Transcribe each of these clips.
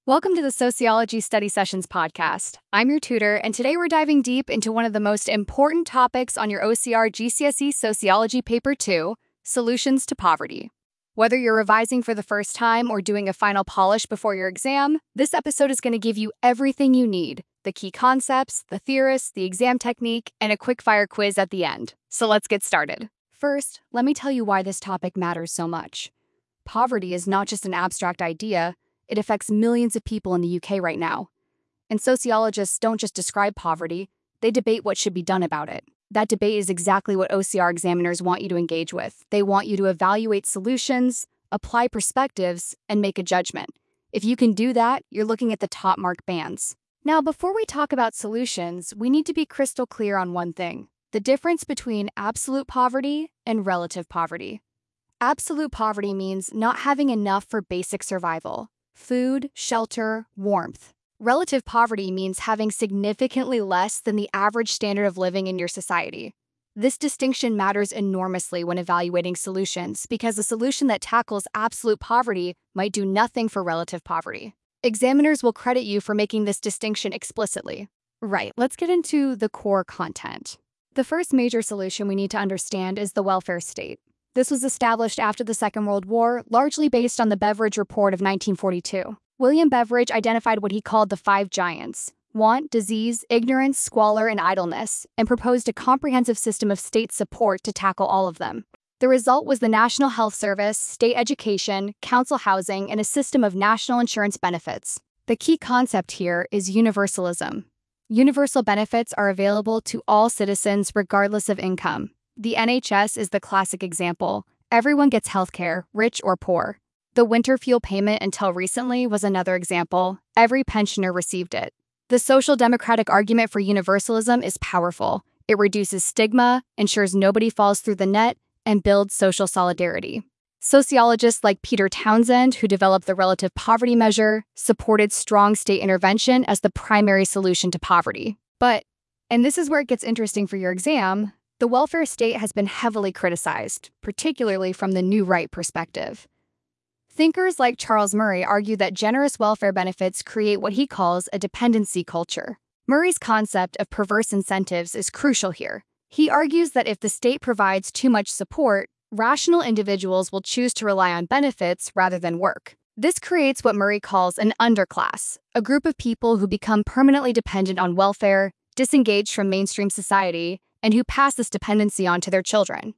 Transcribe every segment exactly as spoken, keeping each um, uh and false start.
Welcome to the Sociology Study Sessions podcast. I'm your tutor, and today we're diving deep into one of the most important topics on your O C R G C S E Sociology Paper two, Solutions to Poverty. Whether you're revising for the first time or doing a final polish before your exam, this episode is going to give you everything you need: the key concepts, the theorists, the exam technique, and a quick-fire quiz at the end. So let's get started. First, let me tell you why this topic matters so much. Poverty is not just an abstract idea. It affects millions of people in the U K right now. And sociologists don't just describe poverty, they debate what should be done about it. That debate is exactly what O C R examiners want you to engage with. They want you to evaluate solutions, apply perspectives, and make a judgment. If you can do that, you're looking at the top mark bands. Now, before we talk about solutions, we need to be crystal clear on one thing: the difference between absolute poverty and relative poverty. Absolute poverty means not having enough for basic survival: food, shelter, warmth. Relative poverty means having significantly less than the average standard of living in your society. This distinction matters enormously when evaluating solutions because a solution that tackles absolute poverty might do nothing for relative poverty. Examiners will credit you for making this distinction explicitly. Right, let's get into the core content. The first major solution we need to understand is the welfare state. This was established after the Second World War, largely based on the Beveridge Report of nineteen forty-two. William Beveridge identified what he called the five giants: want, disease, ignorance, squalor, and idleness, and proposed a comprehensive system of state support to tackle all of them. The result was the National Health Service, state education, council housing, and a system of national insurance benefits. The key concept here is universalism. Universal benefits are available to all citizens regardless of income. The N H S is the classic example. Everyone gets healthcare, rich or poor. The winter fuel payment until recently was another example. Every pensioner received it. The social democratic argument for universalism is powerful. It reduces stigma, ensures nobody falls through the net, and builds social solidarity. Sociologists like Peter Townsend, who developed the relative poverty measure, supported strong state intervention as the primary solution to poverty. But, and this is where it gets interesting for your exam, the welfare state has been heavily criticized, particularly from the New Right perspective. Thinkers like Charles Murray argue that generous welfare benefits create what he calls a dependency culture. Murray's concept of perverse incentives is crucial here. He argues that if the state provides too much support, rational individuals will choose to rely on benefits rather than work. This creates what Murray calls an underclass, a group of people who become permanently dependent on welfare, disengaged from mainstream society, and who pass this dependency on to their children.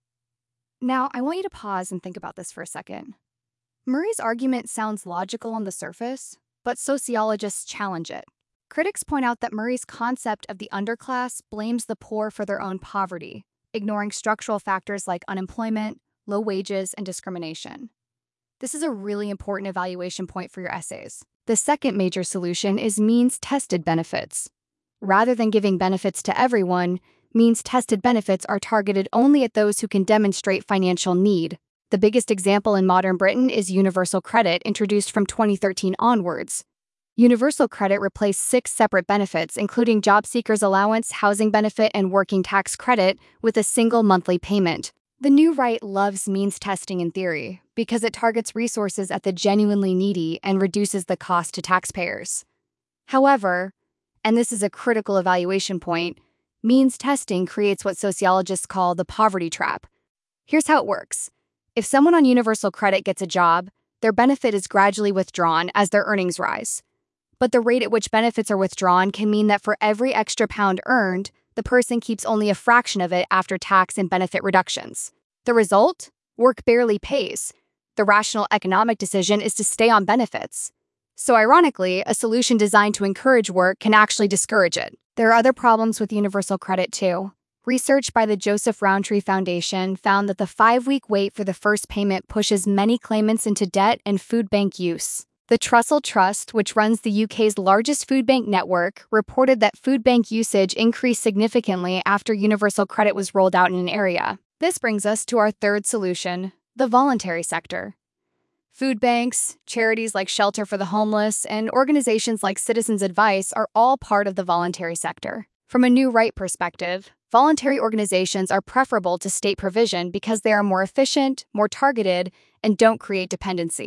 Now, I want you to pause and think about this for a second. Murray's argument sounds logical on the surface, but sociologists challenge it. Critics point out that Murray's concept of the underclass blames the poor for their own poverty, ignoring structural factors like unemployment, low wages, and discrimination. This is a really important evaluation point for your essays. The second major solution is means-tested benefits. Rather than giving benefits to everyone, means-tested benefits are targeted only at those who can demonstrate financial need. The biggest example in modern Britain is universal credit, introduced from twenty thirteen onwards. Universal credit replaced six separate benefits, including job seekers' allowance, housing benefit, and working tax credit, with a single monthly payment. The New Right loves means testing in theory because it targets resources at the genuinely needy and reduces the cost to taxpayers. However, and this is a critical evaluation point, means testing creates what sociologists call the poverty trap. Here's how it works. If someone on universal credit gets a job, their benefit is gradually withdrawn as their earnings rise. But the rate at which benefits are withdrawn can mean that for every extra pound earned, the person keeps only a fraction of it after tax and benefit reductions. The result? Work barely pays. The rational economic decision is to stay on benefits. So ironically, a solution designed to encourage work can actually discourage it. There are other problems with universal credit too. Research by the Joseph Rowntree Foundation found that the five-week wait for the first payment pushes many claimants into debt and food bank use. The Trussell Trust, which runs the U K's largest food bank network, reported that food bank usage increased significantly after universal credit was rolled out in an area. This brings us to our third solution, the voluntary sector. Food banks, charities like Shelter for the Homeless, and organizations like Citizens Advice are all part of the voluntary sector. From a New Right perspective, voluntary organizations are preferable to state provision because they are more efficient, more targeted, and don't create dependency.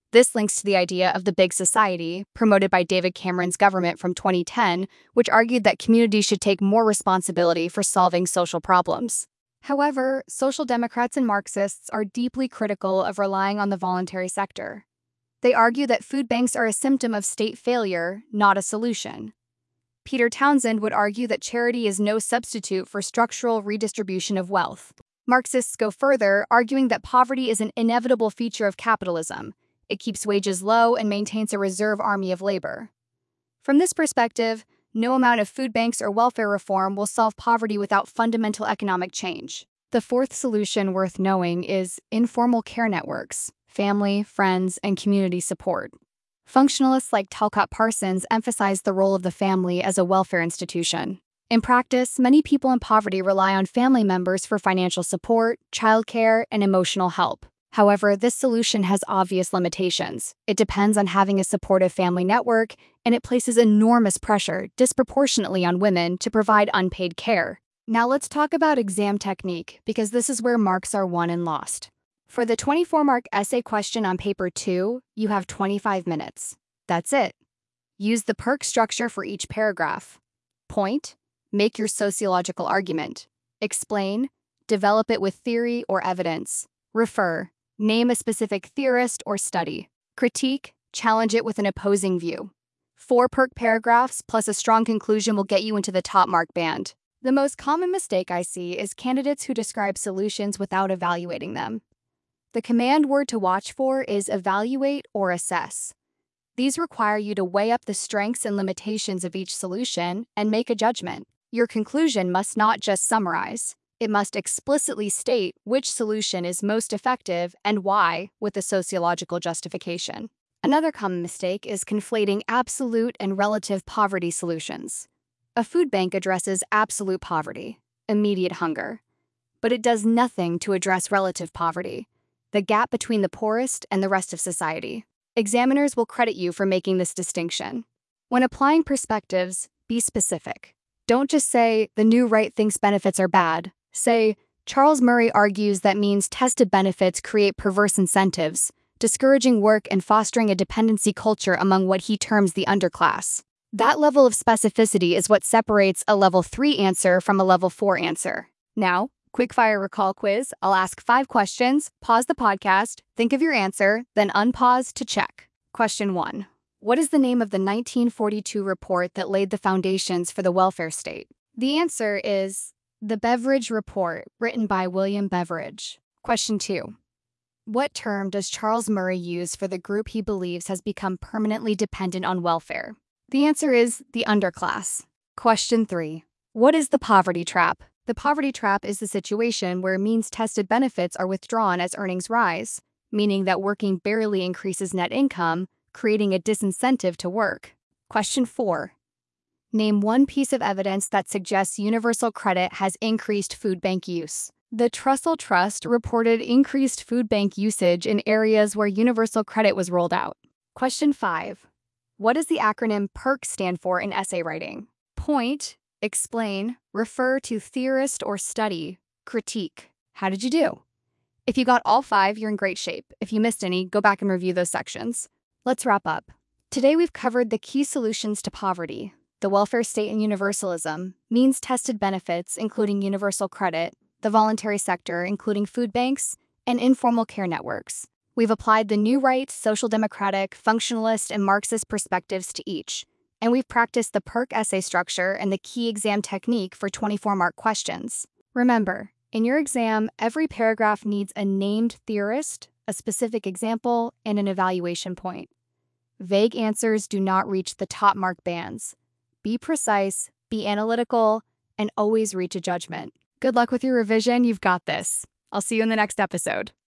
This links to the idea of the big society, promoted by David Cameron's government from twenty ten, which argued that communities should take more responsibility for solving social problems. However, social democrats and Marxists are deeply critical of relying on the voluntary sector. They argue that food banks are a symptom of state failure, not a solution. Peter Townsend would argue that charity is no substitute for structural redistribution of wealth. Marxists go further, arguing that poverty is an inevitable feature of capitalism. It keeps wages low and maintains a reserve army of labor. From this perspective, no amount of food banks or welfare reform will solve poverty without fundamental economic change. The fourth solution worth knowing is informal care networks, family, friends, and community support. Functionalists like Talcott Parsons emphasize the role of the family as a welfare institution. In practice, many people in poverty rely on family members for financial support, childcare, and emotional help. However, this solution has obvious limitations. It depends on having a supportive family network, and it places enormous pressure, disproportionately on women, to provide unpaid care. Now let's talk about exam technique, because this is where marks are won and lost. For the twenty-four mark essay question on paper two, you have twenty-five minutes. That's it. Use the PERC structure for each paragraph. Point, make your sociological argument. Explain, develop it with theory or evidence. Refer, name a specific theorist or study. Critique, challenge it with an opposing view. Four PERC paragraphs plus a strong conclusion will get you into the top mark band. The most common mistake I see is candidates who describe solutions without evaluating them. The command word to watch for is evaluate or assess. These require you to weigh up the strengths and limitations of each solution and make a judgment. Your conclusion must not just summarize. It must explicitly state which solution is most effective and why, with a sociological justification. Another common mistake is conflating absolute and relative poverty solutions. A food bank addresses absolute poverty, immediate hunger, but it does nothing to address relative poverty, the gap between the poorest and the rest of society. Examiners will credit you for making this distinction. When applying perspectives, be specific. Don't just say, the new right thinks benefits are bad. Say, Charles Murray argues that means tested benefits create perverse incentives, discouraging work and fostering a dependency culture among what he terms the underclass. That level of specificity is what separates a level three answer from a level four answer. Now, quickfire recall quiz. I'll ask five questions, pause the podcast, think of your answer, then unpause to check. Question one. What is the name of the nineteen forty-two report that laid the foundations for the welfare state? The answer is the Beveridge Report, written by William Beveridge. Question two. What term does Charles Murray use for the group he believes has become permanently dependent on welfare? The answer is the underclass. Question three. What is the poverty trap? The poverty trap is the situation where means-tested benefits are withdrawn as earnings rise, meaning that working barely increases net income, creating a disincentive to work. Question four. Name one piece of evidence that suggests universal credit has increased food bank use. The Trussell Trust reported increased food bank usage in areas where universal credit was rolled out. Question five. What does the acronym PERC stand for in essay writing? Point, explain, refer to theorist or study, critique. How did you do? If you got all five, you're in great shape. If you missed any, go back and review those sections. Let's wrap up. Today we've covered the key solutions to poverty, the welfare state and universalism, means-tested benefits, including universal credit, the voluntary sector, including food banks, and informal care networks. We've applied the new right, social democratic, functionalist, and Marxist perspectives to each, and we've practiced the PERC essay structure and the key exam technique for twenty-four mark questions. Remember, in your exam, every paragraph needs a named theorist, a specific example, and an evaluation point. Vague answers do not reach the top mark bands. Be precise, be analytical, and always reach a judgment. Good luck with your revision. You've got this. I'll see you in the next episode.